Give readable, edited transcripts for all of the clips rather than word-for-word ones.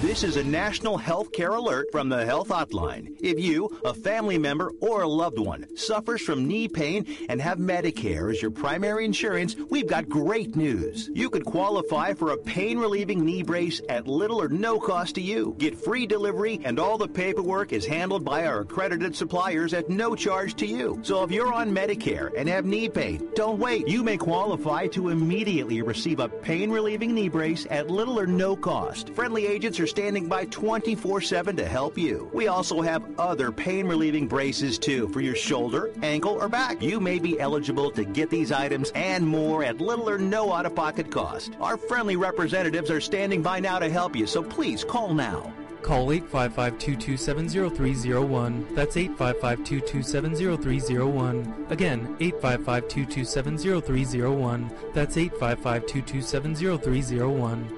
This is a national health care alert from the Health Hotline. If you, a family member, or a loved one suffers from knee pain and have Medicare as your primary insurance, we've got great news. You could qualify for a pain-relieving knee brace at little or no cost to you. Get free delivery, and all the paperwork is handled by our accredited suppliers at no charge to you. So if you're on Medicare and have knee pain, don't wait. You may qualify to immediately receive a pain-relieving knee brace at little or no cost. Friendly agents are standing by 24/7 to help you. We also have other pain-relieving braces, too, for your shoulder, ankle, or back. You may be eligible to get these items and more at little or no out-of-pocket cost. Our friendly representatives are standing by now to help you, so please call now. Call 855-227-0301. That's 855-227-0301. Again, 855-227-0301. That's 855-227-0301.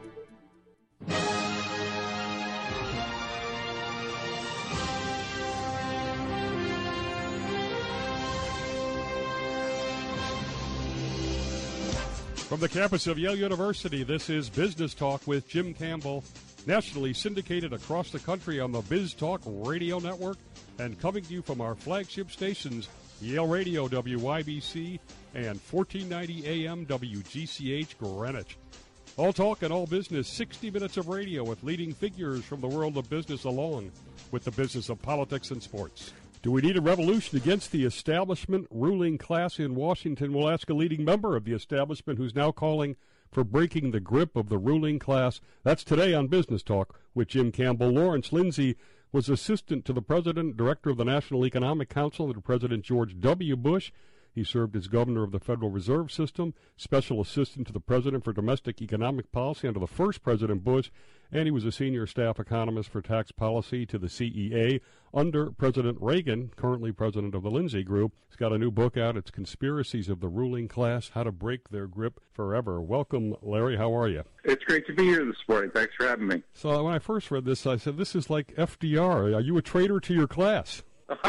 From the campus of Yale University, this is Business Talk with Jim Campbell, nationally syndicated across the country on the Biz Talk Radio Network and coming to you from our flagship stations, Yale Radio WYBC and 1490 AM WGCH Greenwich. All talk and all business, 60 minutes of radio with leading figures from the world of business along with the business of politics and sports. Do we need a revolution against the establishment ruling class in Washington? We'll ask a leading member of the establishment who's now calling for breaking the grip of the ruling class. That's today on Business Talk with Jim Campbell. Lawrence Lindsay was assistant to the president, director of the National Economic Council under President George W. Bush. He served as governor of the Federal Reserve System, special assistant to the president for domestic economic policy under the first President Bush, and he was a senior staff economist for tax policy to the CEA under President Reagan, currently president of the Lindsay Group. He's got a new book out. It's Conspiracies of the Ruling Class, How to Break Their Grip Forever. Welcome, Larry. How are you? It's great to be here this morning. Thanks for having me. So when I first read this, I said, this is like FDR. Are you a traitor to your class?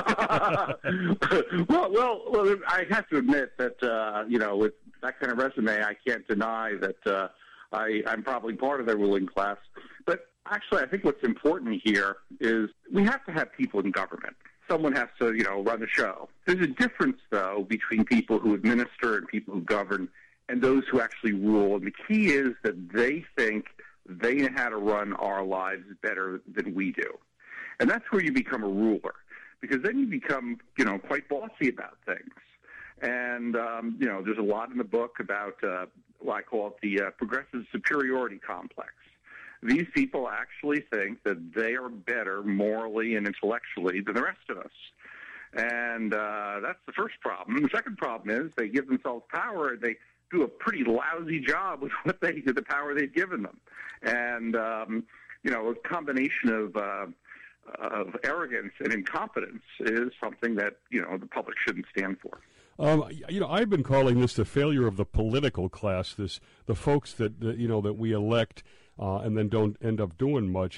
well, I have to admit that, with that kind of resume, I can't deny that I'm probably part of the ruling class. But actually, I think what's important here is we have to have people in government. Someone has to, run the show. There's a difference, though, between people who administer and people who govern and those who actually rule. And the key is that they think they know how to run our lives better than we do. And that's where you become a ruler. Because then you become, quite bossy about things. And, there's a lot in the book about what I call it the progressive superiority complex. These people actually think that they are better morally and intellectually than the rest of us. And that's the first problem. The second problem is they give themselves power and they do a pretty lousy job with the power they've given them. And, a combination of arrogance and incompetence is something that, the public shouldn't stand for. I've been calling this the failure of the political class, the folks that we elect and then don't end up doing much.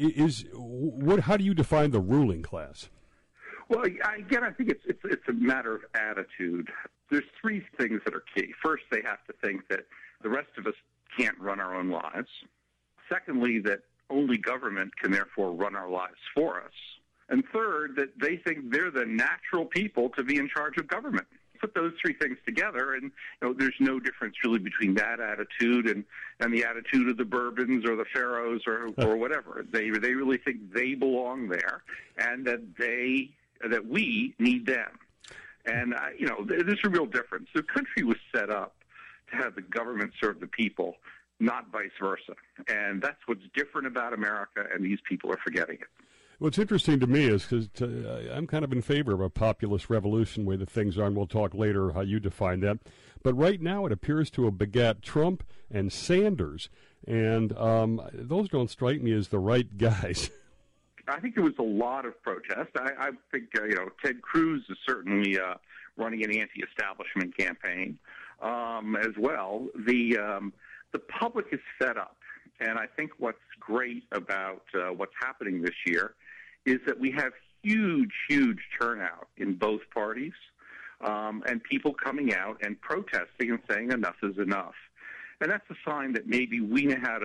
How do you define the ruling class? Well, again, I think it's a matter of attitude. There's three things that are key. First, they have to think that the rest of us can't run our own lives. Secondly, that only government can therefore run our lives for us. And third, that they think they're the natural people to be in charge of government. Put those three things together, and there's no difference really between that attitude and the attitude of the Bourbons or the Pharaohs or whatever. They really think they belong there, and that we need them. And there's a real difference. The country was set up to have the government serve the people, not vice versa. And that's what's different about America, and these people are forgetting it. What's interesting to me is because I'm kind of in favor of a populist revolution, way that things are, and we'll talk later how you define that. But right now it appears to have begat Trump and Sanders, and those don't strike me as the right guys. I think there was a lot of protest. I think, Ted Cruz is certainly running an anti-establishment campaign as well. The public is fed up, and I think what's great about what's happening this year is that we have huge turnout in both parties, and people coming out and protesting and saying enough is enough. And that's a sign that maybe we know how to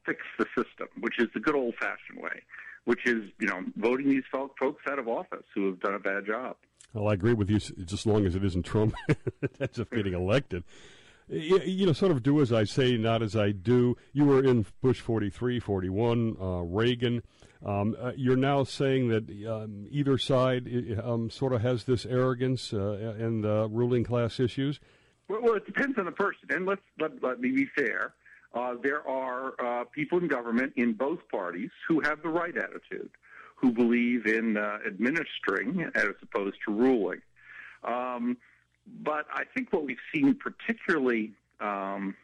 fix the system, which is the good old-fashioned way, which is, voting these folks out of office who have done a bad job. Well, I agree with you, just as long as it isn't Trump that ends up getting elected. Sort of do as I say, not as I do. You were in Bush 43, 41, Reagan. You're now saying that either side sort of has this arrogance and ruling class issues? Well, it depends on the person. And let me be fair. There are people in government in both parties who have the right attitude, who believe in administering as opposed to ruling. But I think what we've seen particularly, to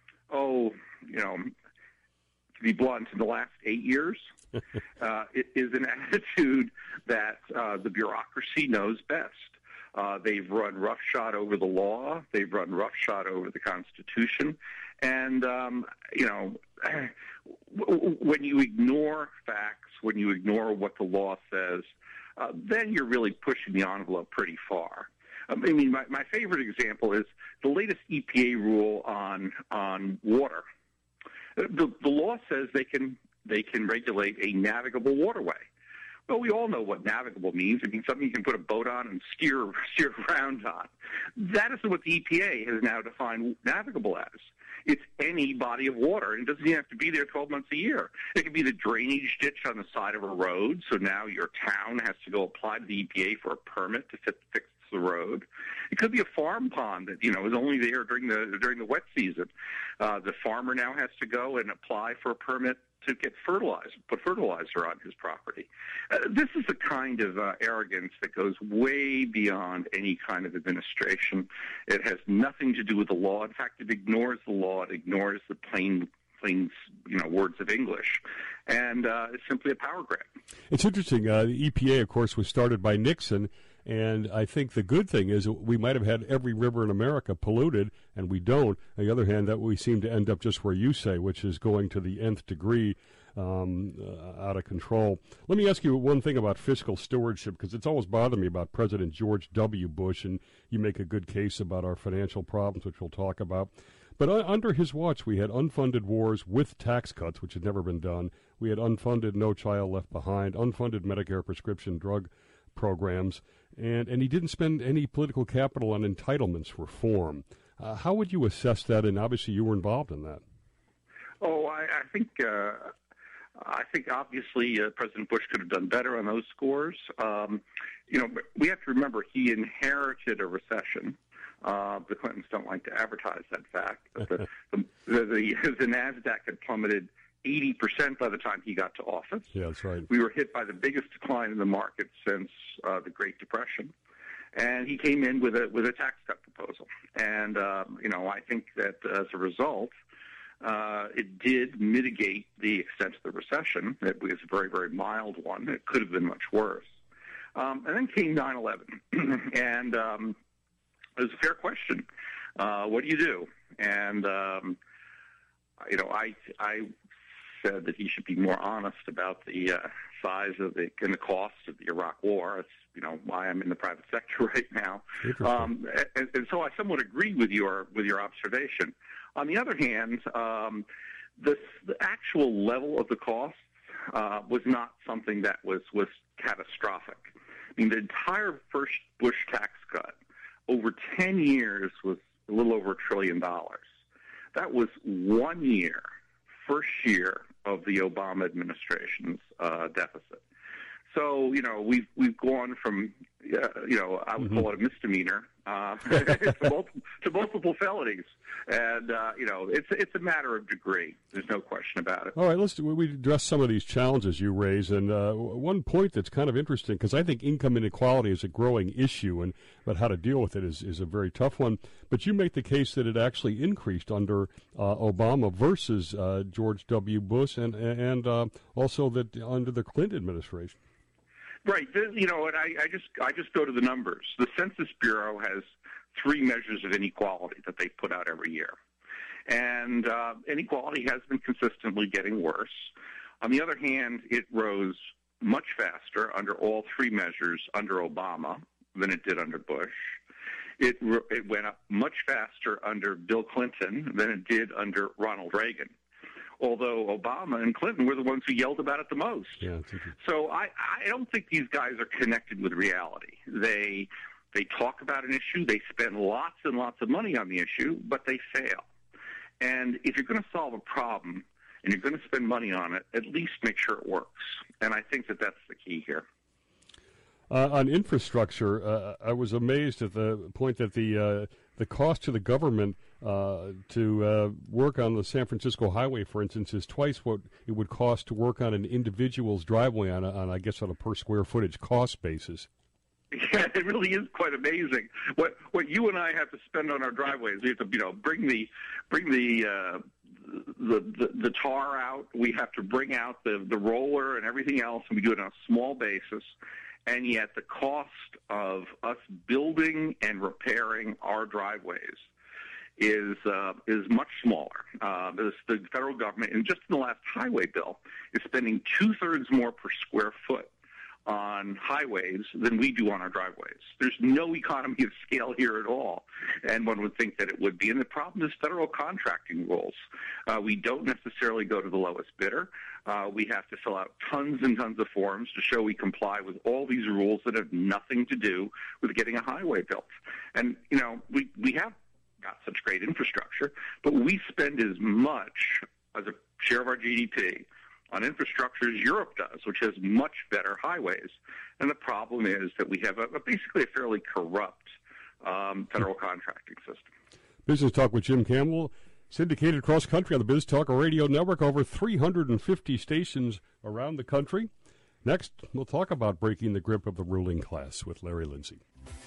be blunt, in the last 8 years, it is an attitude that the bureaucracy knows best. They've run roughshod over the law. They've run roughshod over the Constitution. And, when you ignore facts, when you ignore what the law says, then you're really pushing the envelope pretty far. My favorite example is the latest EPA rule on water. The law says they can regulate a navigable waterway. Well, we all know what navigable means. It means something you can put a boat on and steer around on. That isn't what the EPA has now defined navigable as. It's any body of water, and it doesn't even have to be there 12 months a year. It could be the drainage ditch on the side of a road, so now your town has to go apply to the EPA for a permit to fix the road. It could be a farm pond that is only there during the wet season. The farmer now has to go and apply for a permit to get put fertilizer on his property. This is the kind of arrogance that goes way beyond any kind of administration. It has nothing to do with the law. In fact, it ignores the law. It ignores the plain words of English. And it's simply a power grab. It's interesting. The EPA, of course, was started by Nixon. And I think the good thing is we might have had every river in America polluted, and we don't. On the other hand, that we seem to end up just where you say, which is going to the nth degree out of control. Let me ask you one thing about fiscal stewardship, because it's always bothered me about President George W. Bush, and you make a good case about our financial problems, which we'll talk about. But under his watch, we had unfunded wars with tax cuts, which had never been done. We had unfunded No Child Left Behind, unfunded Medicare prescription drug programs, and he didn't spend any political capital on entitlements reform. How would you assess that? And obviously, you were involved in that. Oh, I think obviously President Bush could have done better on those scores. We have to remember he inherited a recession. The Clintons don't like to advertise that fact, but the NASDAQ had plummeted 80% by the time he got to office. Yeah, that's right. We were hit by the biggest decline in the market since the Great Depression, and he came in with a tax cut proposal. And I think that as a result, it did mitigate the extent of the recession. It was a very, very mild one. It could have been much worse. And then came 9/11, and it was a fair question. What do you do? And I said that he should be more honest about the size of and the cost of the Iraq War. It's why I'm in the private sector right now. And so I somewhat agree with your observation. On the other hand, the actual level of the cost was not something that was catastrophic. I mean, the entire first Bush tax cut over 10 years was a little over $1 trillion. That was 1 year, first year of the Obama administration's deficit. So, we've gone from, I would call it a misdemeanor to multiple felonies. And, it's a matter of degree. There's no question about it. All right, we address some of these challenges you raise. And one point that's kind of interesting, because I think income inequality is a growing issue, but how to deal with it is a very tough one. But you make the case that it actually increased under Obama versus George W. Bush and also that under the Clinton administration. Right. And I just go to the numbers. The Census Bureau has 3 measures of inequality that they put out every year. And inequality has been consistently getting worse. On the other hand, it rose much faster under all 3 measures under Obama than it did under Bush. It went up much faster under Bill Clinton than it did under Ronald Reagan. although Obama and Clinton were the ones who yelled about it the most. Yeah, so I don't think these guys are connected with reality. They talk about an issue, they spend lots and lots of money on the issue, but they fail. And if you're going to solve a problem and you're going to spend money on it, at least make sure it works. And I think that that's the key here. On infrastructure, I was amazed at the point that the cost to the government to work on the San Francisco highway, for instance, is twice what it would cost to work on an individual's driveway on a per square footage cost basis. Yeah, it really is quite amazing. What you and I have to spend on our driveways. We have to, bring the tar out. We have to bring out the roller and everything else, and we do it on a small basis. And yet the cost of us building and repairing our driveways is much smaller. The federal government, and just in the last highway bill, is spending 2/3 more per square foot on highways than we do on our driveways. There's no economy of scale here at all, and one would think that it would be. And the problem is federal contracting rules. We don't necessarily go to the lowest bidder. We have to fill out tons and tons of forms to show we comply with all these rules that have nothing to do with getting a highway built. And, we have got such great infrastructure, but we spend as much as a share of our GDP on infrastructure as Europe does, which has much better highways. And the problem is that we have basically a fairly corrupt federal contracting system. Business Talk with Jim Campbell, syndicated across country on the Biz Talk Radio Network, over 350 stations around the country. Next, we'll talk about breaking the grip of the ruling class with Larry Lindsey.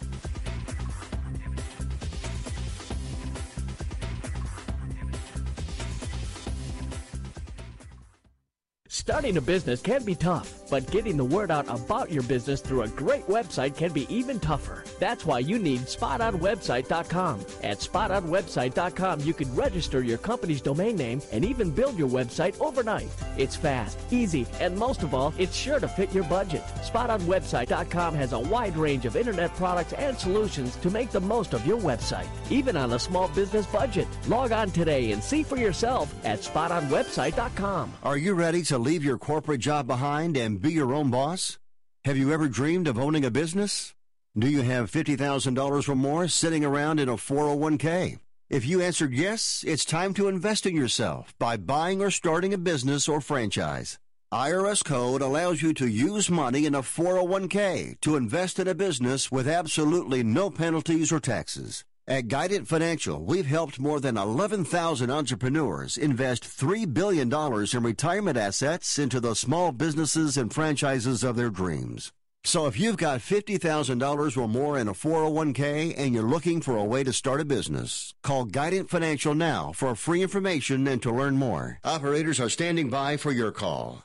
Starting a business can be tough, but getting the word out about your business through a great website can be even tougher. That's why you need SpotOnWebsite.com. At SpotOnWebsite.com, you can register your company's domain name and even build your website overnight. It's fast, easy, and most of all, it's sure to fit your budget. SpotOnWebsite.com has a wide range of internet products and solutions to make the most of your website, even on a small business budget. Log on today and see for yourself at SpotOnWebsite.com. Are you ready to leave your corporate job behind and be your own boss? Have you ever dreamed of owning a business? Do you have $50,000 or more sitting around in a 401k? If you answered yes, it's time to invest in yourself by buying or starting a business or franchise. IRS Code allows you to use money in a 401k to invest in a business with absolutely no penalties or taxes. At Guidant Financial, we've helped more than 11,000 entrepreneurs invest $3 billion in retirement assets into the small businesses and franchises of their dreams. So if you've got $50,000 or more in a 401k and you're looking for a way to start a business, call Guidant Financial now for free information and to learn more. Operators are standing by for your call.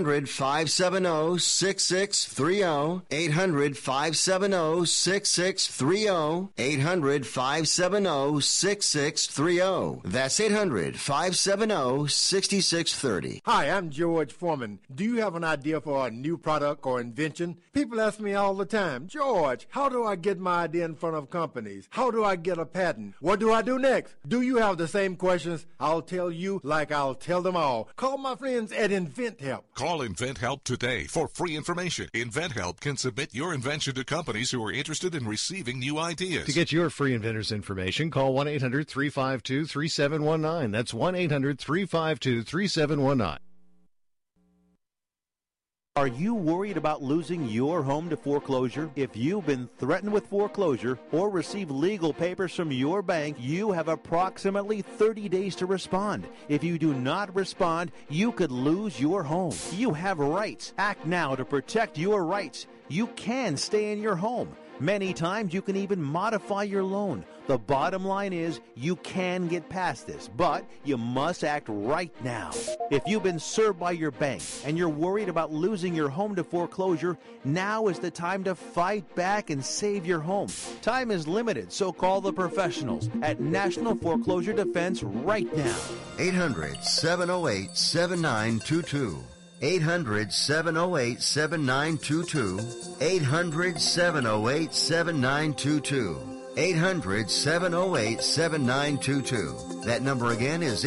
800-570-6630. 800-570-6630. 800-570-6630. That's 800-570-6630. Hi, I'm George Foreman. Do you have an idea for a new product or invention? People ask me all the time, George, how do I get my idea in front of companies? How do I get a patent? What do I do next? Do you have the same questions? I'll tell you like I'll tell them all. Call my friends at InventHelp. Call InventHelp today for free information. InventHelp can submit your invention to companies who are interested in receiving new ideas. To get your free inventor's information, call 1-800-352-3719. That's 1-800-352-3719. Are you worried about losing your home to foreclosure? If you've been threatened with foreclosure or received legal papers from your bank, you have approximately 30 days to respond. If you do not respond, you could lose your home. You have rights. Act now to protect your rights. You can stay in your home. Many times you can even modify your loan. The bottom line is you can get past this, but you must act right now. If you've been served by your bank and you're worried about losing your home to foreclosure, now is the time to fight back and save your home. Time is limited, so call the professionals at National Foreclosure Defense right now. 800-708-7922. 800-708-7922. 800-708-7922. 800-708-7922. That number again is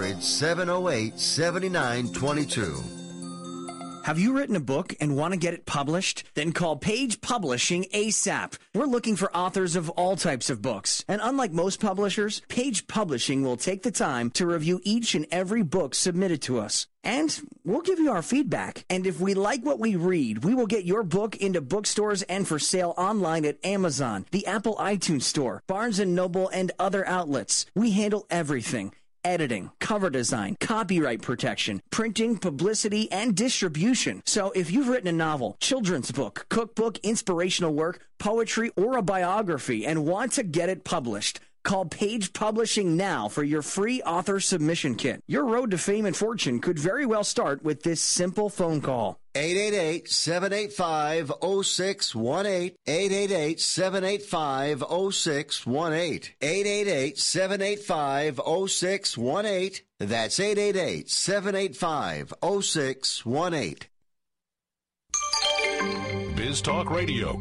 800-708-7922. Have you written a book and want to get it published? Then call Page Publishing ASAP. We're looking for authors of all types of books. And unlike most publishers, Page Publishing will take the time to review each and every book submitted to us. And we'll give you our feedback. And if we like what we read, we will get your book into bookstores and for sale online at Amazon, the Apple iTunes Store, Barnes & Noble, and other outlets. We handle everything. Editing, cover design, copyright protection, printing, publicity, and distribution. So if you've written a novel, children's book, cookbook, inspirational work, poetry, or a biography and want to get it published, call Page Publishing now for your free author submission kit. Your road to fame and fortune could very well start with this simple phone call. 888-785-0618. 888-785-0618. 888-785-0618. That's 888-785-0618. Biz Talk Radio.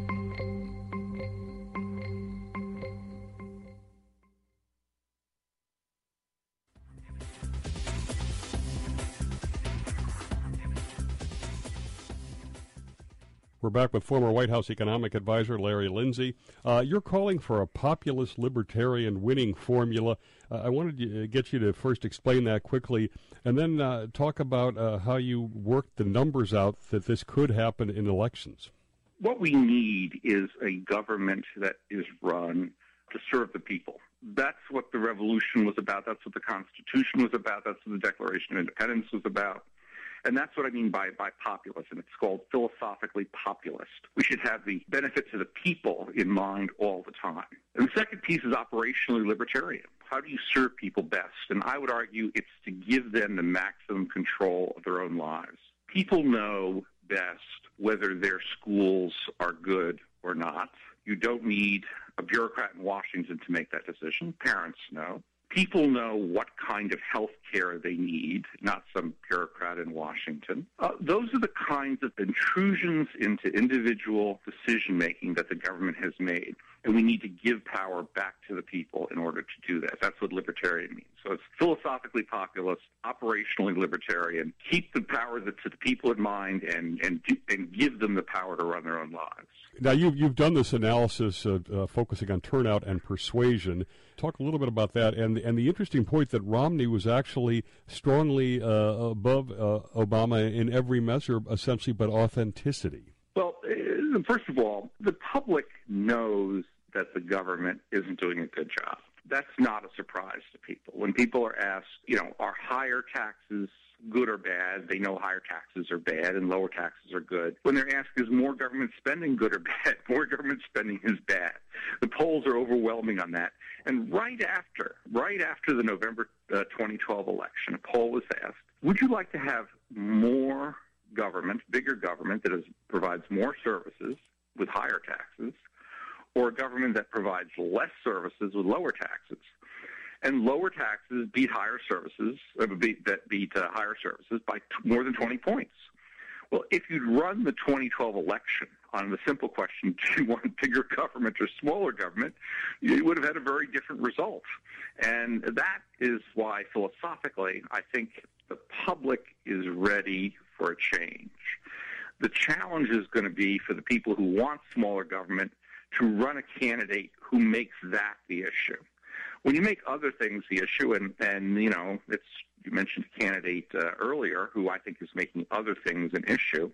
We're back with former White House economic advisor Larry Lindsey. You're calling for a populist libertarian winning formula. I wanted to get you to first explain that quickly, and then talk about how you worked the numbers out that this could happen in elections. What we need is a government that is run to serve the people. That's what the revolution was about. That's what the Constitution was about. That's what the Declaration of Independence was about. And that's what I mean by populism. It's called philosophically populist. We should have the benefit to the people in mind all the time. And the second piece is operationally libertarian. How do you serve people best? And I would argue it's to give them the maximum control of their own lives. People know best whether their schools are good or not. You don't need a bureaucrat in Washington to make that decision. Parents know. People know what kind of health care they need, not some bureaucrat in Washington. Those are the kinds of intrusions into individual decision-making that the government has made. And we need to give power back to the people in order to do that. That's what libertarian means. So it's philosophically populist, operationally libertarian, keep the power to the people in mind and give them the power to run their own lives. Now, you've done this analysis focusing on turnout and persuasion. Talk a little bit about that and the interesting point that Romney was actually strongly above Obama in every measure, essentially, but authenticity. Well, first of all, the public knows that the government isn't doing a good job. That's not a surprise to people. When people are asked, are higher taxes good or bad, they know higher taxes are bad and lower taxes are good. When they're asked, is more government spending good or bad? More government spending is bad. The polls are overwhelming on that. And right after the November 2012 election, a poll was asked, would you like to have more government, bigger government that provides more services with higher taxes, or a government that provides less services with lower taxes? And lower taxes beat higher services, beat higher services by more than 20 points. Well, if you'd run the 2012 election on the simple question, do you want bigger government or smaller government, you would have had a very different result. And that is why, philosophically, I think the public is ready for a change. The challenge is going to be for the people who want smaller government to run a candidate who makes that the issue. When you make other things the issue, and you mentioned a candidate earlier who I think is making other things an issue,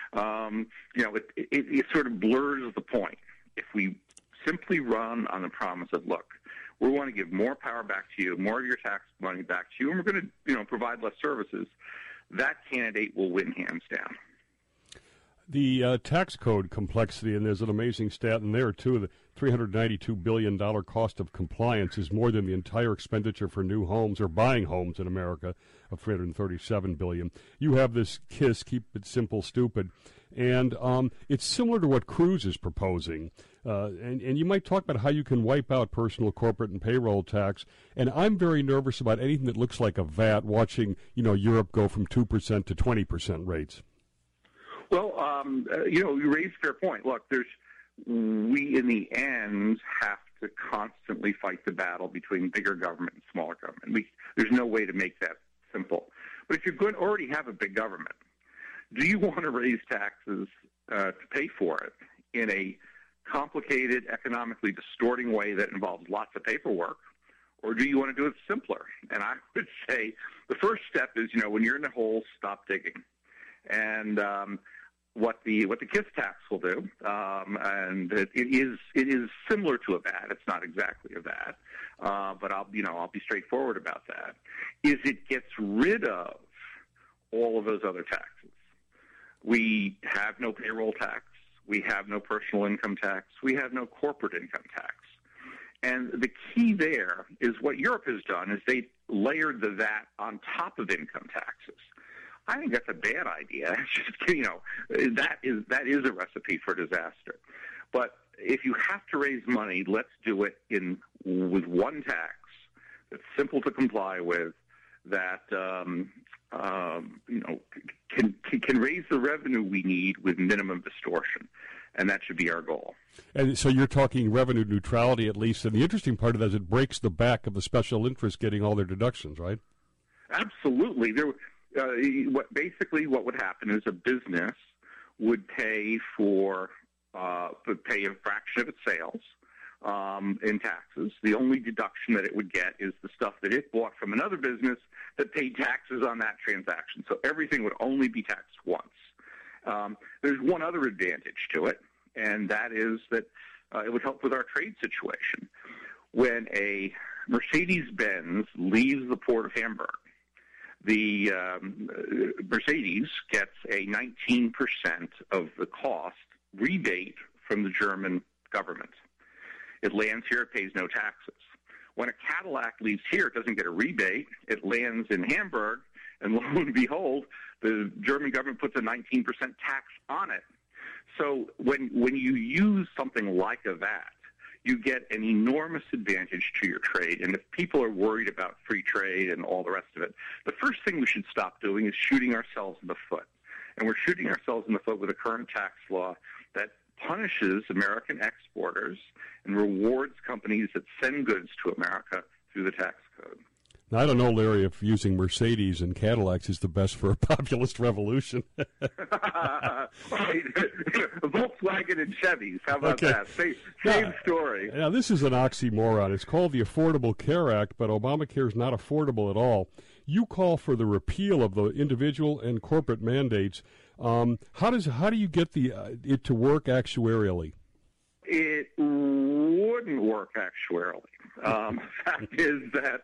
it sort of blurs the point. If we simply run on the promise of, look, we want to give more power back to you, more of your tax money back to you, and we're going to provide less services, that candidate will win hands down. The tax code complexity, and there's an amazing stat in there, too, the $392 billion cost of compliance is more than the entire expenditure for new homes or buying homes in America of $337 billion. You have this KISS, Keep It Simple, Stupid, and it's similar to what Cruz is proposing. And you might talk about how you can wipe out personal, corporate, and payroll tax. And I'm very nervous about anything that looks like a VAT, watching, Europe go from 2% to 20% rates. Well, you raise a fair point. Look, we in the end have to constantly fight the battle between bigger government and smaller government. There's no way to make that simple. But if you're going to already have a big government, do you want to raise taxes to pay for it in a complicated, economically distorting way that involves lots of paperwork, or do you want to do it simpler? And I would say the first step is, when you're in a hole, stop digging. And what the KISS tax will do, and it is similar to a VAT. It's not exactly a VAT, but I'll be straightforward about that. Is it gets rid of all of those other taxes. We have no payroll tax. We have no personal income tax. We have no corporate income tax. And the key there is what Europe has done is they layered the VAT on top of income taxes. I think that's a bad idea. It's just, that is a recipe for disaster. But if you have to raise money, let's do it with one tax that's simple to comply with, that can raise the revenue we need with minimum distortion, and that should be our goal. And so you're talking revenue neutrality at least, and the interesting part of that is it breaks the back of the special interest getting all their deductions, right? Absolutely. What would happen is a business would pay a fraction of its sales in taxes. The only deduction that it would get is the stuff that it bought from another business that paid taxes on that transaction. So everything would only be taxed once. There's one other advantage to it, and that is that it would help with our trade situation. When a Mercedes-Benz leaves the port of Hamburg, the Mercedes gets a 19% of the cost rebate from the German government. It lands here, it pays no taxes. When a Cadillac leaves here, it doesn't get a rebate. It lands in Hamburg, and lo and behold, the German government puts a 19% tax on it. So when you use something like a VAT, you get an enormous advantage to your trade. And if people are worried about free trade and all the rest of it, the first thing we should stop doing is shooting ourselves in the foot. And we're shooting ourselves in the foot with a current tax law that punishes American exporters and rewards companies that send goods to America through the tax code. Now, I don't know, Larry, if using Mercedes and Cadillacs is the best for a populist revolution. Volkswagen and Chevys, how about that? Same story. Now, this is an oxymoron. It's called the Affordable Care Act, but Obamacare is not affordable at all. You call for the repeal of the individual and corporate mandates. How do you get it to work actuarially? It wouldn't work actuarially. The fact is that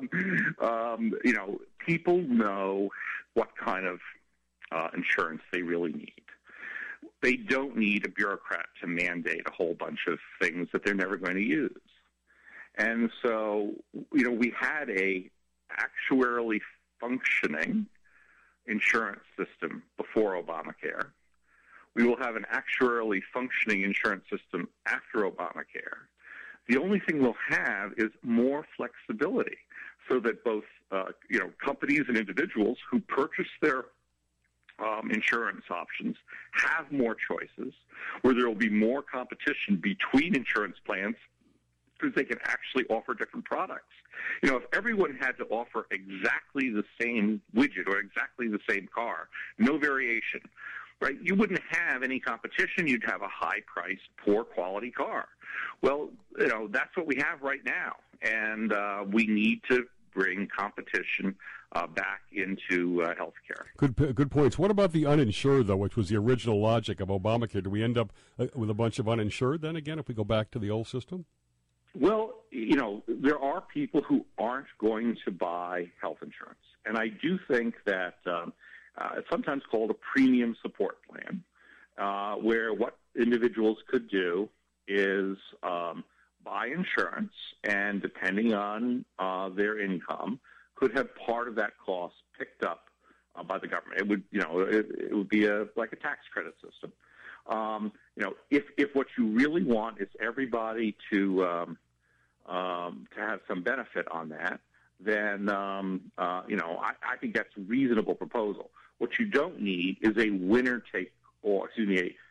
people know what kind of insurance they really need. They don't need a bureaucrat to mandate a whole bunch of things that they're never going to use. And so, we had a actuarially functioning insurance system before Obamacare. We will have an actuarially functioning insurance system after Obamacare. The only thing we'll have is more flexibility so that both companies and individuals who purchase their insurance options have more choices, where there will be more competition between insurance plans because they can actually offer different products. If everyone had to offer exactly the same widget or exactly the same car, no variation, right? You wouldn't have any competition. You'd have a high-priced, poor-quality car. Well, that's what we have right now, and we need to bring competition back into healthcare. Good points. What about the uninsured, though, which was the original logic of Obamacare? Do we end up with a bunch of uninsured then again if we go back to the old system? Well, there are people who aren't going to buy health insurance, and I do think that it's sometimes called a premium support plan, where what individuals could do is buy insurance, and depending on their income, could have part of that cost picked up by the government. It would, it would be like a tax credit system. If what you really want is everybody to have some benefit on that, then I think that's a reasonable proposal. What you don't need is a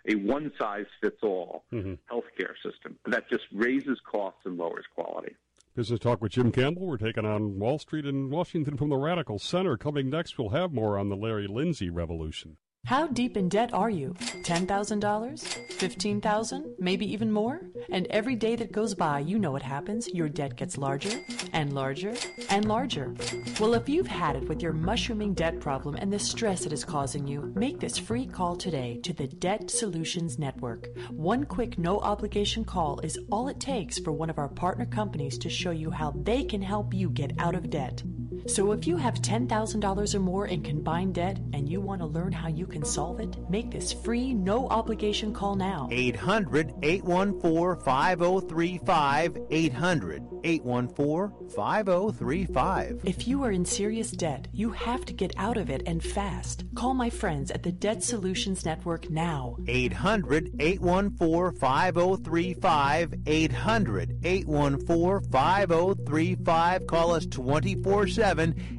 a one-size-fits-all healthcare system. That just raises costs and lowers quality. Business Talk with Jim Campbell. We're taking on Wall Street in Washington from the Radical Center. Coming next, we'll have more on the Larry Lindsey revolution. How deep in debt are you? $10,000? $15,000? Maybe even more? And every day that goes by, you know what happens. Your debt gets larger and larger and larger. Well, if you've had it with your mushrooming debt problem and the stress it is causing you, make this free call today to the Debt Solutions Network. One quick, no-obligation call is all it takes for one of our partner companies to show you how they can help you get out of debt. So if you have $10,000 or more in combined debt and you want to learn how you can solve it, make this free, no-obligation call now. 800-814-5035. 800-814-5035. If you are in serious debt, you have to get out of it and fast. Call my friends at the Debt Solutions Network now. 800-814-5035. 800-814-5035. Call us 24/7.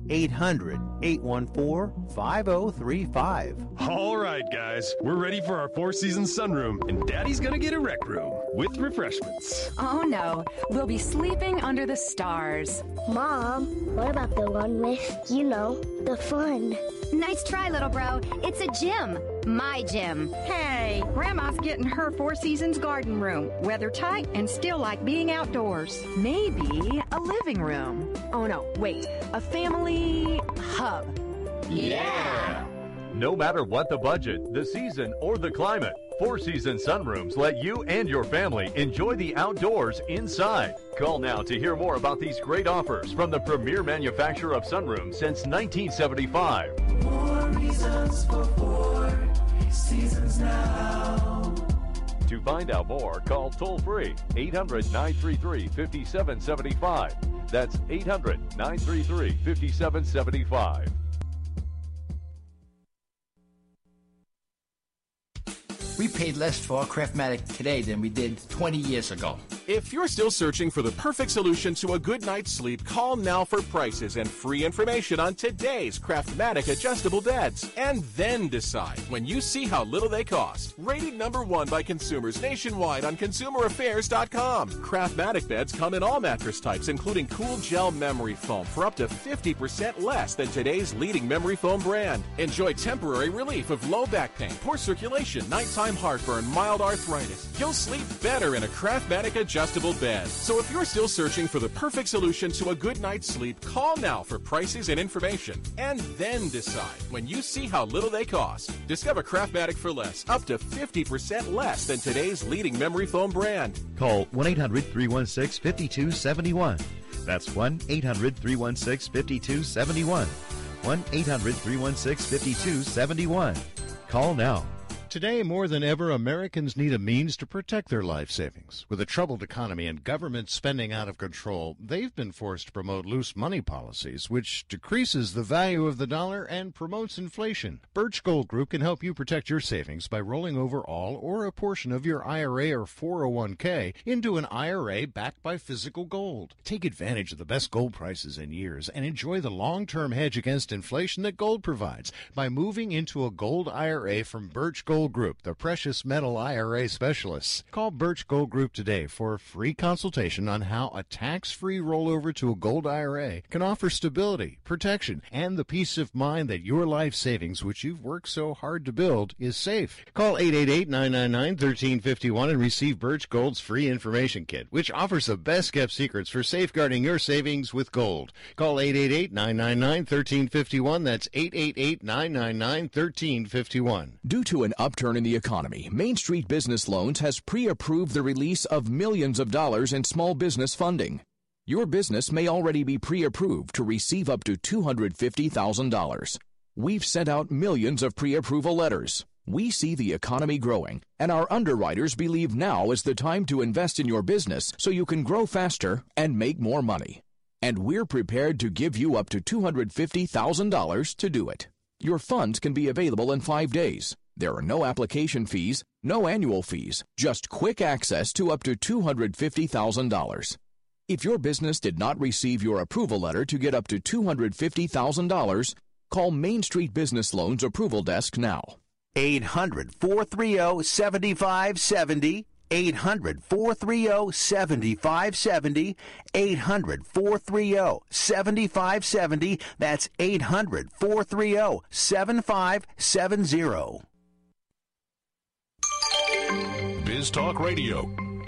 800-814-5035. All right, guys, we're ready for our Four Seasons sunroom, and Daddy's gonna get a rec room with refreshments. Oh no, we'll be sleeping under the stars. Mom, what about the one with, the fun? Nice try, little bro. It's a gym. My gym. Hey, Grandma's getting her Four Seasons garden room. Weather tight and still like being outdoors. Maybe a living room. Oh no, wait, a family hub. Yeah! No matter what the budget, the season, or the climate, Four Seasons sunrooms let you and your family enjoy the outdoors inside. Call now to hear more about these great offers from the premier manufacturer of sunrooms since 1975. More reasons for Four Seasons now. To find out more, call toll-free 800-933-5775. That's 800-933-5775. We paid less for our Craftmatic today than we did 20 years ago. If you're still searching for the perfect solution to a good night's sleep, call now for prices and free information on today's Craftmatic adjustable beds. And then decide when you see how little they cost. Rated #1 by consumers nationwide on ConsumerAffairs.com. Craftmatic beds come in all mattress types, including cool gel memory foam for up to 50% less than today's leading memory foam brand. Enjoy temporary relief of low back pain, poor circulation, nighttime heartburn, mild arthritis. You'll sleep better in a Craftmatic adjustable bed. So if you're still searching for the perfect solution to a good night's sleep, call now for prices and information. And then decide when you see how little they cost. Discover Craftmatic for less, up to 50% less than today's leading memory foam brand. Call 1-800-316-5271. That's 1-800-316-5271. 1-800-316-5271. Call now. Today, more than ever, Americans need a means to protect their life savings. With a troubled economy and government spending out of control, they've been forced to promote loose money policies, which decreases the value of the dollar and promotes inflation. Birch Gold Group can help you protect your savings by rolling over all or a portion of your IRA or 401k into an IRA backed by physical gold. Take advantage of the best gold prices in years and enjoy the long-term hedge against inflation that gold provides by moving into a gold IRA from Birch Gold Group, the precious metal IRA specialists. Call Birch Gold Group today for a free consultation on how a tax-free rollover to a gold IRA can offer stability, protection, and the peace of mind that your life savings, which you've worked so hard to build, is safe. Call 888-999-1351 and receive Birch Gold's free information kit, which offers the best-kept secrets for safeguarding your savings with gold. Call 888-999-1351. That's 888-999-1351. Due to an upturn in the economy, Main Street Business Loans has pre-approved the release of millions of dollars in small business funding. Your business may already be pre-approved to receive up to $250,000. We've sent out millions of pre-approval letters. We see the economy growing, and our underwriters believe now is the time to invest in your business so you can grow faster and make more money. And we're prepared to give you up to $250,000 to do it. Your funds can be available in 5 days. There are no application fees, no annual fees, just quick access to up to $250,000. If your business did not receive your approval letter to get up to $250,000, call Main Street Business Loans Approval Desk now. 800-430-7570. 800-430-7570. 800-430-7570. That's 800-430-7570. Biz Talk Radio.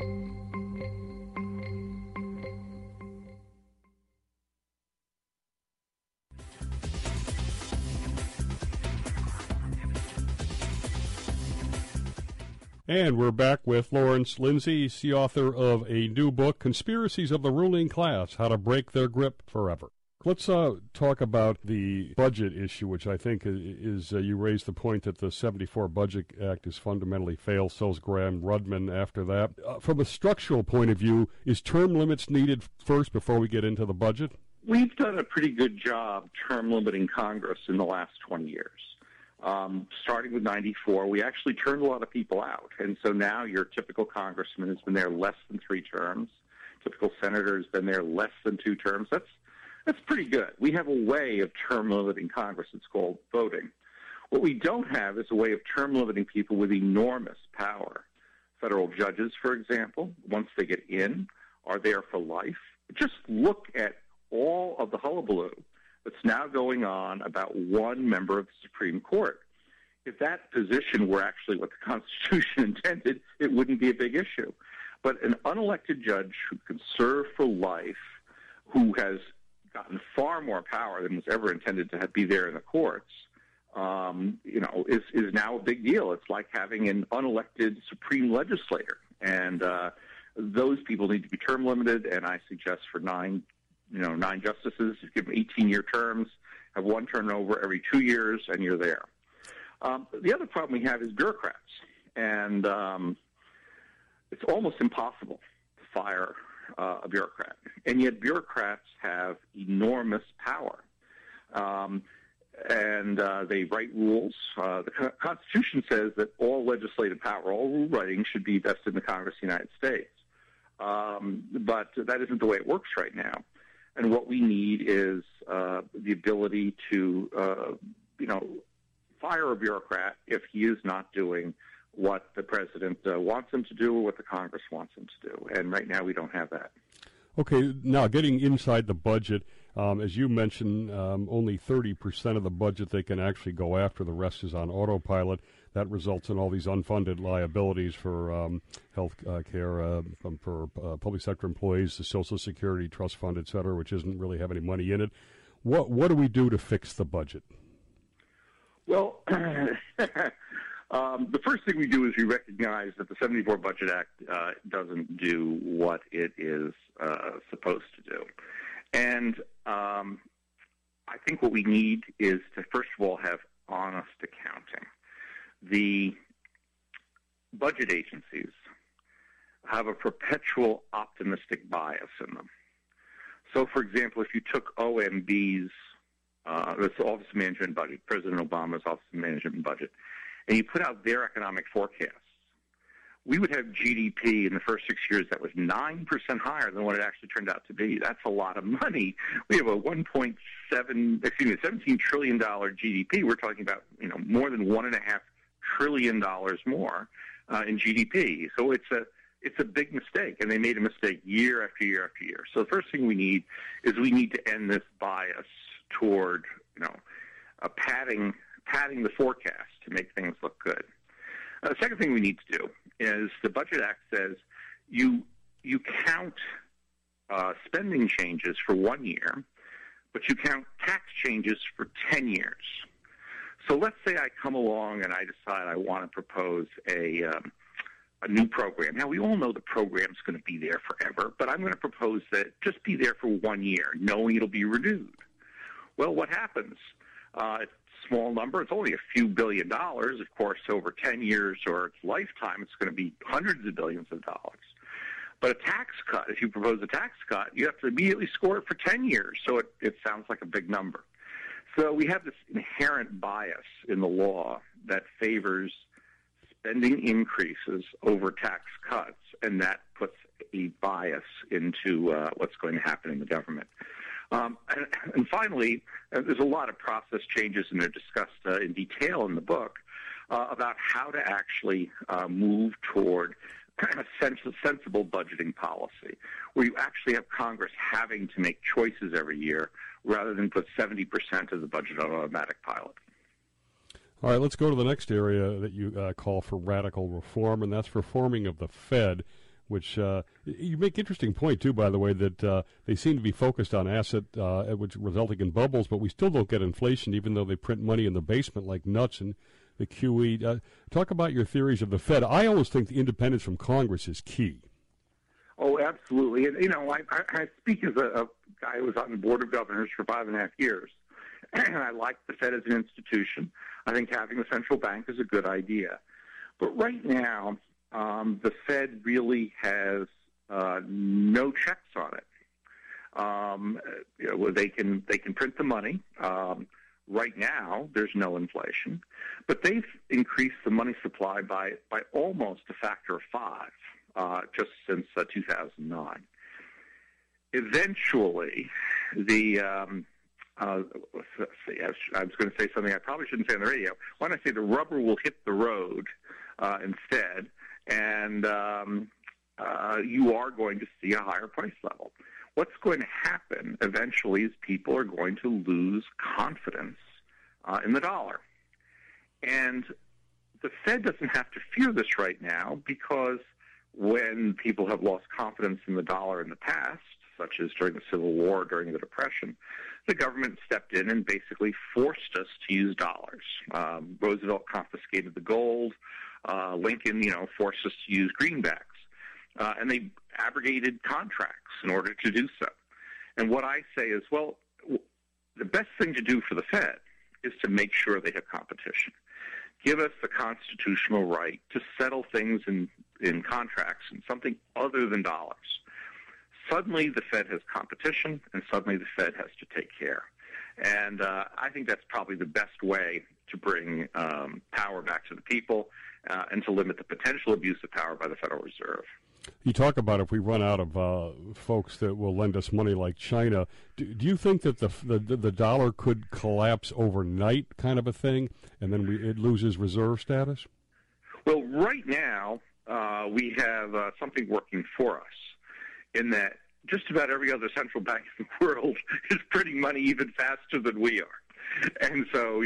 And we're back with Lawrence Lindsay. He's the author of a new book, Conspiracies of the Ruling Class, How to Break Their Grip Forever. Let's talk about the budget issue, which I think is you raised the point that the 74 Budget Act is fundamentally failed. So is Graham Rudman after that. From a structural point of view, is term limits needed first before we get into the budget? We've done a pretty good job term limiting Congress in the last 20 years. Starting with 94, we actually turned a lot of people out. And so now your typical congressman has been there less than 3 terms. Typical senator has been there less than 2 terms. That's pretty good. We have a way of term limiting Congress. It's called voting. What we don't have is a way of term limiting people with enormous power. Federal judges, for example, once they get in, are there for life. Just look at all of the hullabaloo that's now going on about one member of the Supreme Court. If that position were actually what the Constitution intended, it wouldn't be a big issue. But an unelected judge who can serve for life, who has gotten far more power than was ever intended to be there in the courts, is now a big deal. It's like having an unelected supreme legislator. And those people need to be term limited, and I suggest for 9 justices, you give them 18-year terms, have one turnover every 2 years, and you're there. The other problem we have is bureaucrats, and it's almost impossible to fire a bureaucrat, and yet bureaucrats have enormous power, and they write rules. The Constitution says that all legislative power, all rule writing, should be vested in the Congress of the United States, but that isn't the way it works right now. And what we need is the ability to, fire a bureaucrat if he is not doing what the president wants him to do or what the Congress wants him to do. And right now we don't have that. Okay, now getting inside the budget, as you mentioned, only 30% of the budget they can actually go after. The rest is on autopilot. That results in all these unfunded liabilities for health care, for public sector employees, the Social Security Trust Fund, et cetera, which doesn't really have any money in it. What do we do to fix the budget? Well, the first thing we do is we recognize that the 74 Budget Act doesn't do what it is supposed to do. And I think what we need is to, first of all, have honest accounting. The budget agencies have a perpetual optimistic bias in them. So, for example, if you took OMB's, that's the Office of Management and Budget, President Obama's Office of Management and Budget, and you put out their economic forecasts, we would have GDP in the first 6 years that was 9% higher than what it actually turned out to be. That's a lot of money. We have a $17 trillion GDP. We're talking about, more than $1.5 trillion more in GDP. So it's a big mistake, and they made a mistake year after year after year. So the first thing we need is we need to end this bias toward, padding the forecast to make things look good. The second thing we need to do is the Budget Act says you count spending changes for 1 year, but you count tax changes for 10 years. So let's say I come along and I decide I want to propose a new program. Now, we all know the program's going to be there forever, but I'm going to propose that it just be there for 1 year, knowing it'll be renewed. Well, what happens? It's a small number. It's only a few $1 billion. Of course, over 10 years or its lifetime, it's going to be hundreds of billions of dollars. But a tax cut, if you propose a tax cut, you have to immediately score it for 10 years. So it sounds like a big number. So we have this inherent bias in the law that favors spending increases over tax cuts, and that puts a bias into what's going to happen in the government. And finally, there's a lot of process changes, and they're discussed in detail in the book. about how to actually move toward kind of a sensible budgeting policy, where you actually have Congress having to make choices every year rather than put 70% of the budget on automatic pilot. All right, let's go to the next area that you call for radical reform, and that's reforming of the Fed, which you make interesting point, too, by the way, that they seem to be focused on asset, which resulting in bubbles, but we still don't get inflation, even though they print money in the basement like nuts and the QE. Talk about your theories of the Fed. I always think the independence from Congress is key. Oh, absolutely. And, I speak as a guy who was on the Board of Governors for 5.5 years, and I like the Fed as an institution. I think having a central bank is a good idea. But right now, the Fed really has no checks on it. They can print the money. Right now, there's no inflation, but they've increased the money supply by almost a factor of 5 just since 2009. Eventually, I was going to say something I probably shouldn't say on the radio. Why don't I say the rubber will hit the road instead, and you are going to see a higher price level. What's going to happen eventually is people are going to lose confidence in the dollar. And the Fed doesn't have to fear this right now, because when people have lost confidence in the dollar in the past, such as during the Civil War, during the Depression, the government stepped in and basically forced us to use dollars. Roosevelt confiscated the gold. Lincoln, forced us to use greenbacks. And they abrogated contracts in order to do so. And what I say is, well, the best thing to do for the Fed is to make sure they have competition. Give us the constitutional right to settle things in contracts and something other than dollars. Suddenly the Fed has competition, and suddenly the Fed has to take care. And I think that's probably the best way to bring power back to the people and to limit the potential abuse of power by the Federal Reserve. You talk about if we run out of folks that will lend us money like China. Do you think that the dollar could collapse overnight, kind of a thing, and then it loses reserve status? Well, right now we have something working for us, in that just about every other central bank in the world is printing money even faster than we are. And so,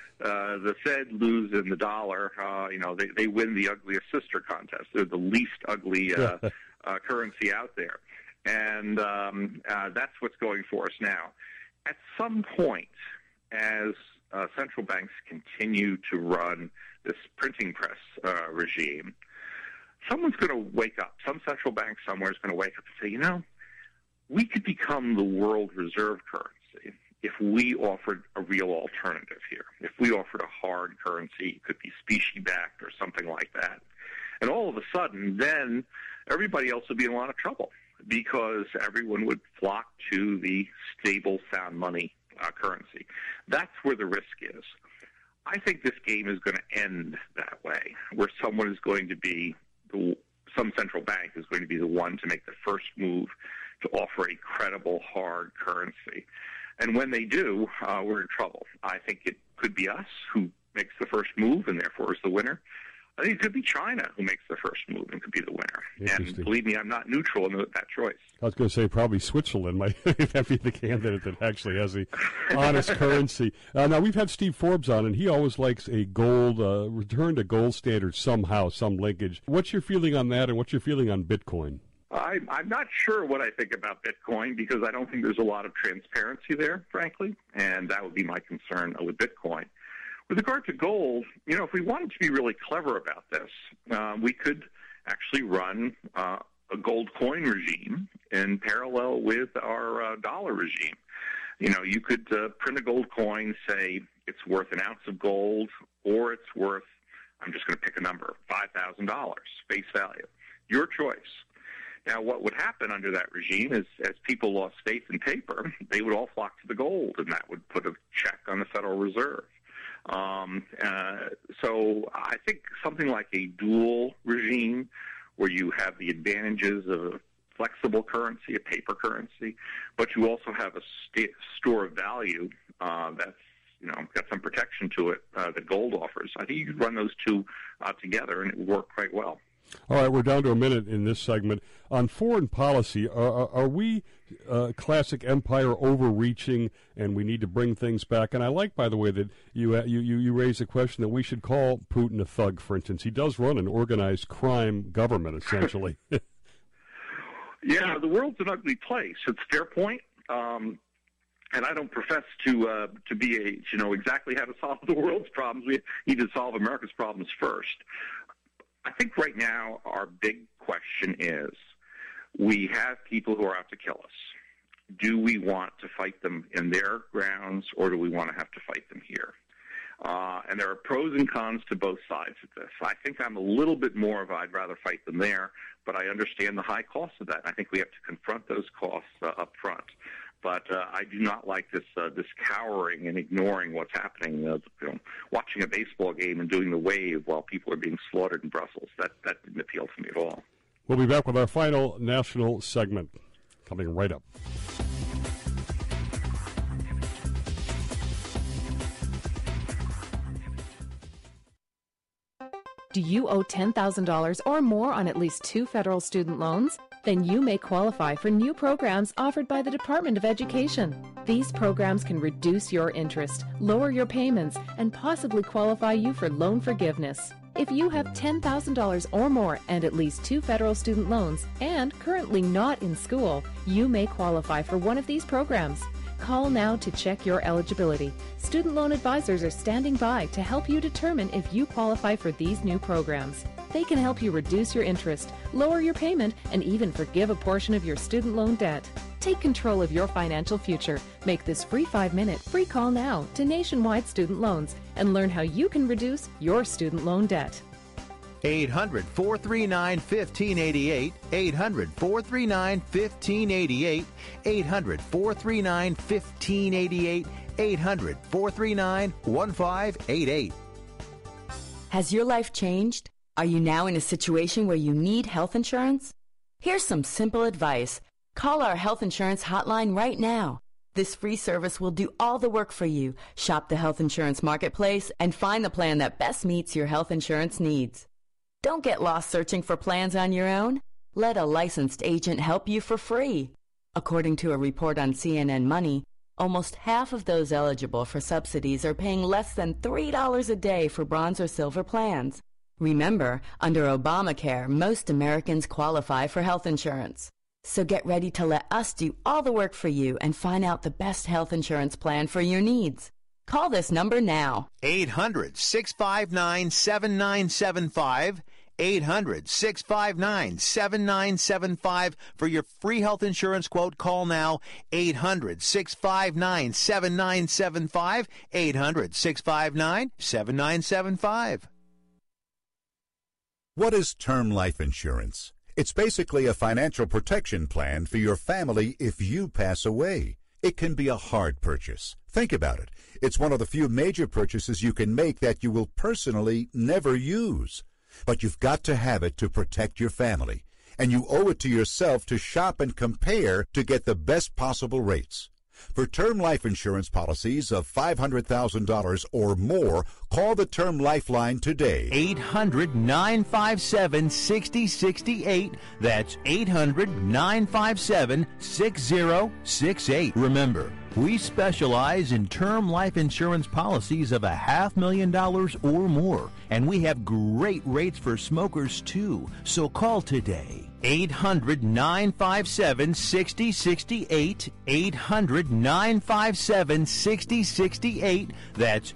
the Fed lose in the dollar. They win the ugliest sister contest. They're the least ugly currency out there. And that's what's going for us now. At some point, as central banks continue to run this printing press regime, someone's going to wake up. Some central bank somewhere is going to wake up and say, we could become the world reserve currency if we offered a real alternative here. If we offered a hard currency, it could be specie-backed or something like that. And all of a sudden, then everybody else would be in a lot of trouble, because everyone would flock to the stable, sound money currency. That's where the risk is. I think this game is going to end that way, where someone is going to be, some central bank is going to be the one to make the first move to offer a credible, hard currency. And when they do, we're in trouble. I think it could be us who makes the first move and therefore is the winner. I think it could be China who makes the first move and could be the winner. And believe me, I'm not neutral in that choice. I was going to say probably Switzerland might be the candidate that actually has the honest currency. Now, we've had Steve Forbes on, and he always likes a gold, return to gold standard somehow, some linkage. What's your feeling on that, and what's your feeling on Bitcoin? I'm not sure what I think about Bitcoin, because I don't think there's a lot of transparency there, frankly, and that would be my concern with Bitcoin. With regard to gold, if we wanted to be really clever about this, we could actually run a gold coin regime in parallel with our dollar regime. You could print a gold coin, say it's worth an ounce of gold, or it's worth, I'm just going to pick a number, $5,000 face value. Your choice. Now, what would happen under that regime is, as people lost faith in paper, they would all flock to the gold, and that would put a check on the Federal Reserve. So I think something like a dual regime, where you have the advantages of a flexible currency, a paper currency, but you also have a store of value that's got some protection to it that gold offers. I think you could run those two together, and it would work quite well. All right, we're down to a minute in this segment. On foreign policy, are we classic empire overreaching, and we need to bring things back? And I like, by the way, that you raised the question that we should call Putin a thug, for instance. He does run an organized crime government, essentially. Yeah, the world's an ugly place. It's a fair point. And I don't profess to be exactly how to solve the world's problems. We need to solve America's problems first. I think right now our big question is, we have people who are out to kill us. Do we want to fight them in their grounds, or do we want to have to fight them here? And there are pros and cons to both sides of this. I think I'm a little bit more of I'd rather fight them there, but I understand the high cost of that. I think we have to confront those costs up front. But I do not like this cowering and ignoring what's happening. Watching a baseball game and doing the wave while people are being slaughtered in Brussels. That didn't appeal to me at all. We'll be back with our final national segment coming right up. Do you owe $10,000 or more on at least 2 federal student loans? Then you may qualify for new programs offered by the Department of Education. These programs can reduce your interest, lower your payments, and possibly qualify you for loan forgiveness. If you have $10,000 or more and at least 2 federal student loans and currently not in school, you may qualify for one of these programs. Call now to check your eligibility. Student loan advisors are standing by to help you determine if you qualify for these new programs. They can help you reduce your interest, lower your payment, and even forgive a portion of your student loan debt. Take control of your financial future. Make this free 5-minute free call now to Nationwide Student Loans and learn how you can reduce your student loan debt. 800-439-1588, 800-439-1588, 800-439-1588, 800-439-1588. Has your life changed? Are you now in a situation where you need health insurance? Here's some simple advice. Call our health insurance hotline right now. This free service will do all the work for you. Shop the health insurance marketplace and find the plan that best meets your health insurance needs. Don't get lost searching for plans on your own. Let a licensed agent help you for free. According to a report on CNN Money, almost half of those eligible for subsidies are paying less than $3 a day for bronze or silver plans. Remember, under Obamacare, most Americans qualify for health insurance. So get ready to let us do all the work for you and find out the best health insurance plan for your needs. Call this number now. 800-659-7975. 800-659-7975 for your free health insurance quote. Call now. 800-659-7975. 800-659-7975. What is term life insurance? It's basically a financial protection plan for your family if you pass away. It can be a hard purchase. Think about it. It's one of the few major purchases you can make that you will personally never use. But you've got to have it to protect your family. And you owe it to yourself to shop and compare to get the best possible rates. For term life insurance policies of $500,000 or more, call the Term Lifeline today. 800-957-6068. That's 800-957-6068. Remember, we specialize in term life insurance policies of $500,000 or more, and we have great rates for smokers too. So call today. 800-957-6068. 800-957-6068. That's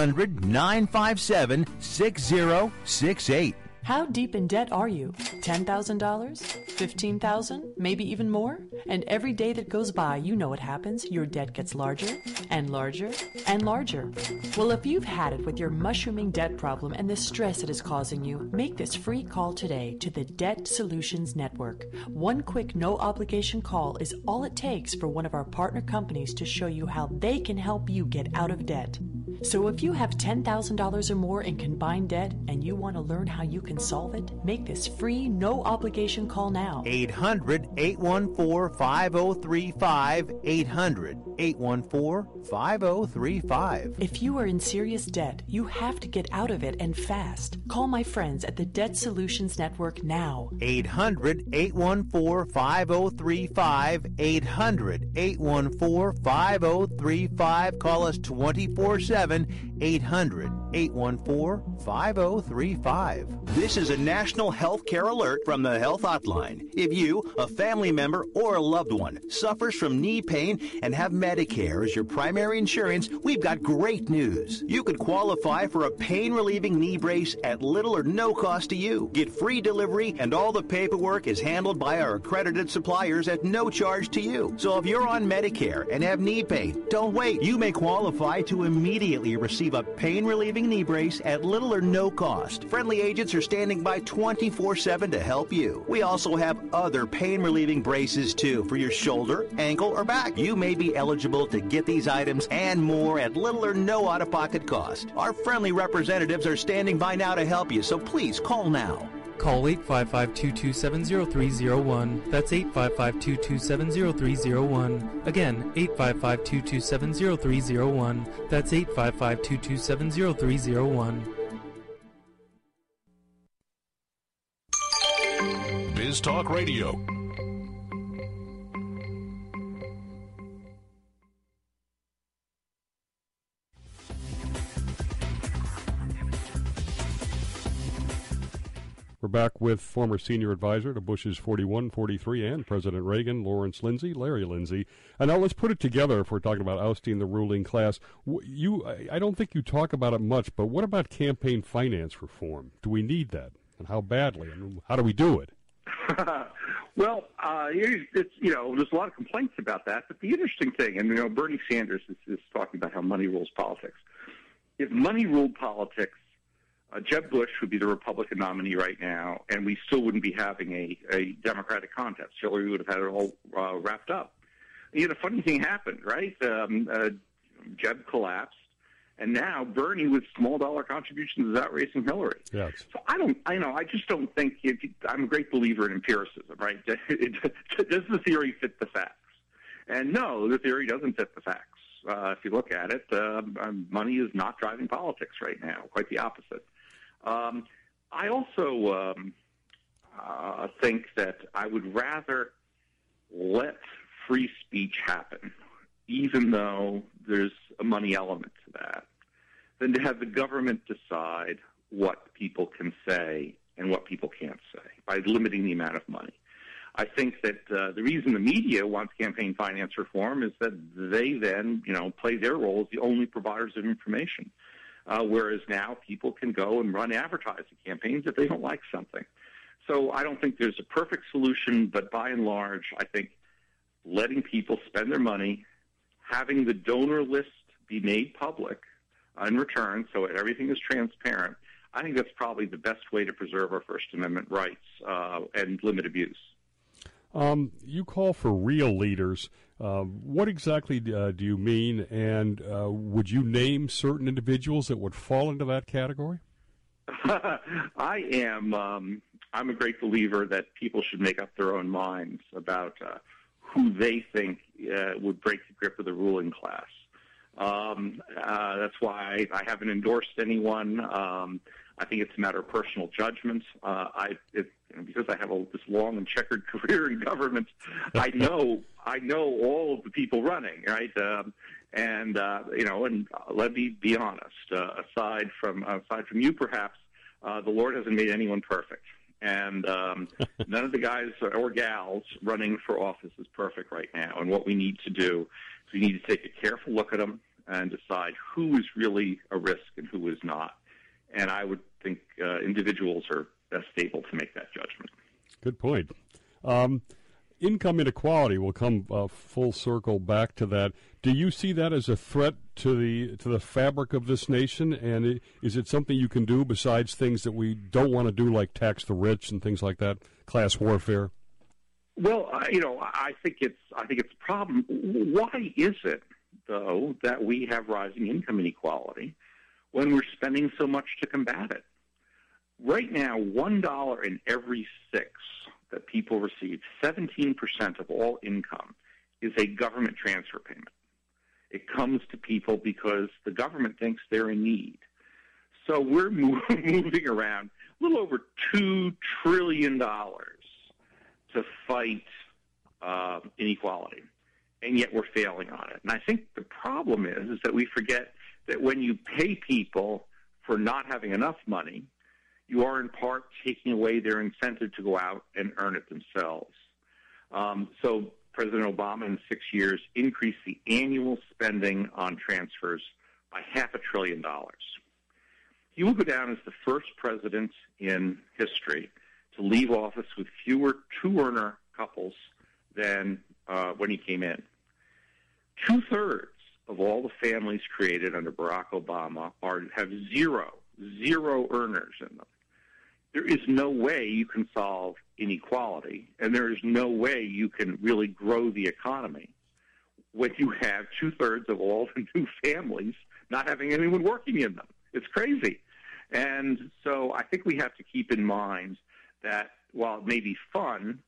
800-957-6068. How deep in debt are you? $10,000? $15,000? Maybe even more? And every day that goes by, you know what happens. Your debt gets larger and larger and larger. Well, if you've had it with your mushrooming debt problem and the stress it is causing you, make this free call today to the Debt Solutions Network. One quick, no-obligation call is all it takes for one of our partner companies to show you how they can help you get out of debt. So if you have $10,000 or more in combined debt and you want to learn how you can solve it, make this free, no-obligation call now. 800-814-5035. 800-814-5035. If you are in serious debt, you have to get out of it and fast. Call my friends at the Debt Solutions Network now. 800-814-5035. 800-814-5035. Call us 24/7. 800-814-5035. This is a national health care alert from the Health Hotline. If you, a family member, or a loved one suffers from knee pain and have Medicare as your primary insurance, we've got great news. You could qualify for a pain-relieving knee brace at little or no cost to you. Get free delivery, and all the paperwork is handled by our accredited suppliers at no charge to you. So if you're on Medicare and have knee pain, don't wait. You may qualify to immediately receive a pain-relieving knee brace at little or no cost. Friendly agents are standing by 24/7 to help you. We also have other pain-relieving braces, too, for your shoulder, ankle, or back. You may be eligible to get these items and more at little or no out-of-pocket cost. Our friendly representatives are standing by now to help you, so please call now. Call 855-227-0301. That's 855-227-0301. Again, 855-227-0301. That's 855-227-0301. Biz Talk Radio. We're back with former senior advisor to Bush's 41, 43, and President Reagan, Lawrence Lindsay, Larry Lindsay. And now let's put it together if we're talking about ousting the ruling class. I don't think you talk about it much, but what about campaign finance reform? Do we need that? And how badly? And how do we do it? Well, there's a lot of complaints about that. But the interesting thing, and Bernie Sanders is talking about how money rules politics. If money ruled politics, Jeb Bush would be the Republican nominee right now, and we still wouldn't be having a Democratic contest. Hillary would have had it all wrapped up. The funny thing happened, right? Jeb collapsed, and now Bernie, with small dollar contributions, is outracing Hillary. Yes. So I just don't think. I'm a great believer in empiricism, right? Does the theory fit the facts? And no, the theory doesn't fit the facts. If you look at it, money is not driving politics right now. Quite the opposite. I also think that I would rather let free speech happen, even though there's a money element to that, than to have the government decide what people can say and what people can't say by limiting the amount of money. I think that the reason the media wants campaign finance reform is that they then, play their role as the only providers of information. Whereas now people can go and run advertising campaigns if they don't like something. So I don't think there's a perfect solution, but by and large, I think letting people spend their money, having the donor list be made public in return so everything is transparent, I think that's probably the best way to preserve our First Amendment rights and limit abuse. You call for real leaders. What exactly do you mean, and would you name certain individuals that would fall into that category? I am. I'm a great believer that people should make up their own minds about who they think would break the grip of the ruling class. That's why I haven't endorsed anyone. I think it's a matter of personal judgment. Because I have this long and checkered career in government, I know all of the people running, right? And let me be honest. Aside from you, perhaps, the Lord hasn't made anyone perfect, and none of the guys or gals running for office is perfect right now. And what we need to do is we need to take a careful look at them and decide who is really a risk and who is not. And I would think individuals are best able to make that judgment. Good point. Income inequality will come full circle back to that. Do you see that as a threat to the fabric of this nation? And is it something you can do besides things that we don't want to do, like tax the rich and things like that, class warfare? Well, I think it's a problem. Why is it though, that we have rising income inequality when we're spending so much to combat it. Right now, $1 in every 6 that people receive, 17% of all income, is a government transfer payment. It comes to people because the government thinks they're in need. So we're moving around a little over $2 trillion to fight inequality, and yet we're failing on it. And I think the problem is that we forget that when you pay people for not having enough money, you are in part taking away their incentive to go out and earn it themselves. So President Obama in 6 years increased the annual spending on transfers by $500 billion. He will go down as the first president in history to leave office with fewer two-earner couples than when he came in. 2/3 of all the families created under Barack Obama have zero earners in them. There is no way you can solve inequality, and there is no way you can really grow the economy when you have 2/3 of all the new families not having anyone working in them. It's crazy. And so I think we have to keep in mind that while it may be fun,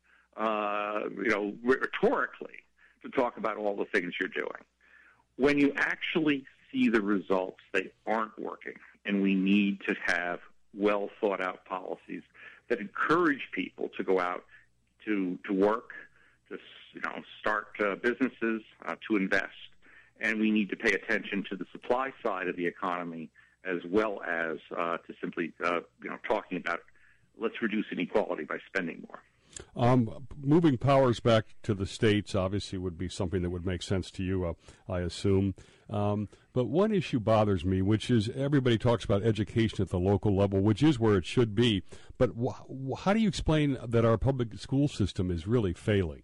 rhetorically, to talk about all the things you're doing, when you actually see the results, they aren't working. And we need to have well thought out policies that encourage people to go out to work, to start businesses, to invest. And we need to pay attention to the supply side of the economy as well as to simply talking about let's reduce inequality by spending more. Moving powers back to the states obviously would be something that would make sense to you, I assume. But one issue bothers me, which is everybody talks about education at the local level, which is where it should be. But how do you explain that our public school system is really failing?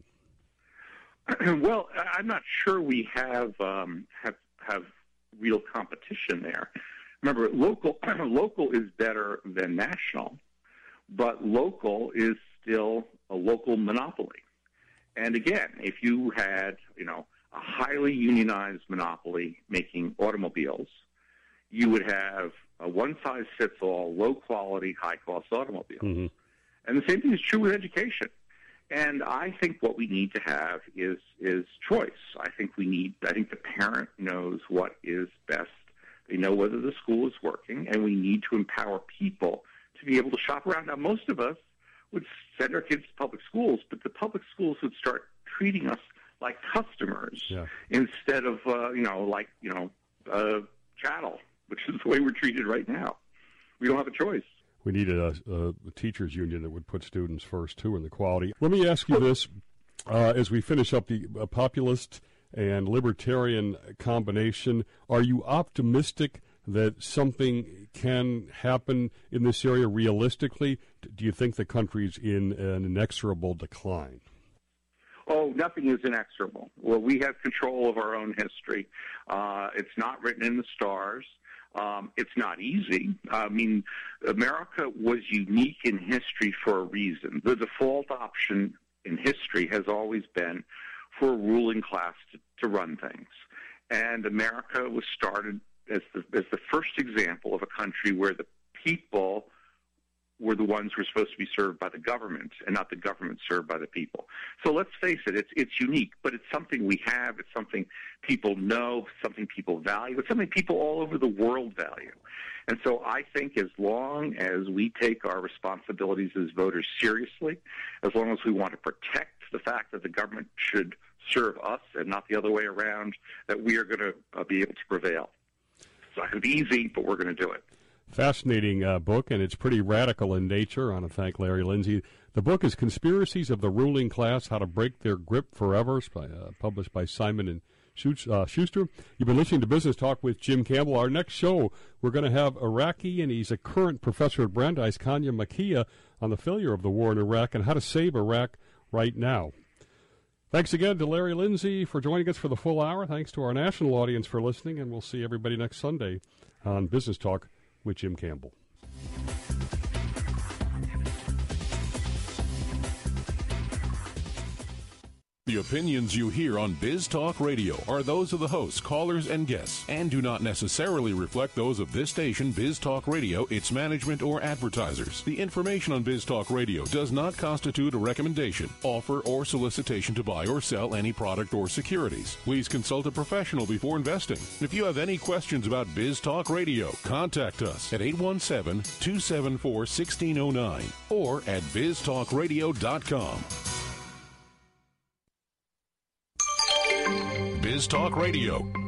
Well, I'm not sure we have real competition there. Remember, local is better than national, but local is still a local monopoly. And again, if you had, a highly unionized monopoly making automobiles, you would have a one-size-fits-all, low-quality, high-cost automobile. Mm-hmm. And the same thing is true with education. And I think what we need to have is choice. I think the parent knows what is best. They know whether the school is working, and we need to empower people to be able to shop around. Now, most of us would send our kids to public schools, but the public schools would start treating us like customers instead of, chattel, which is the way we're treated right now. We don't have a choice. We need a teachers union that would put students first, too, in the quality. Let me ask you this, as we finish up the populist and libertarian combination, are you optimistic that something can happen in this area realistically? Do you think the country's in an inexorable decline? Oh, nothing is inexorable. Well, we have control of our own history. It's not written in the stars. It's not easy. I mean, America was unique in history for a reason. The default option in history has always been for a ruling class to run things. And America was started as the first example of a country where the people were the ones who were supposed to be served by the government and not the government served by the people. So let's face it, it's unique, but it's something we have. It's something people know, something people value. It's something people all over the world value. And so I think as long as we take our responsibilities as voters seriously, as long as we want to protect the fact that the government should serve us and not the other way around, that we are going to be able to prevail. It's not going to be easy, but we're going to do it. Fascinating book, and it's pretty radical in nature. I want to thank Larry Lindsey. The book is Conspiracies of the Ruling Class, How to Break Their Grip Forever, published by Simon and Schuster. You've been listening to Business Talk with Jim Campbell. Our next show, we're going to have Iraqi, and he's a current professor at Brandeis, Kanya Makia, on the failure of the war in Iraq and how to save Iraq right now. Thanks again to Larry Lindsey for joining us for the full hour. Thanks to our national audience for listening, and we'll see everybody next Sunday on Business Talk with Jim Campbell. The opinions you hear on Biz Talk Radio are those of the hosts, callers, and guests, and do not necessarily reflect those of this station, Biz Talk Radio, its management, or advertisers. The information on Biz Talk Radio does not constitute a recommendation, offer, or solicitation to buy or sell any product or securities. Please consult a professional before investing. If you have any questions about Biz Talk Radio, contact us at 817-274-1609 or at biztalkradio.com. Biz Talk Radio,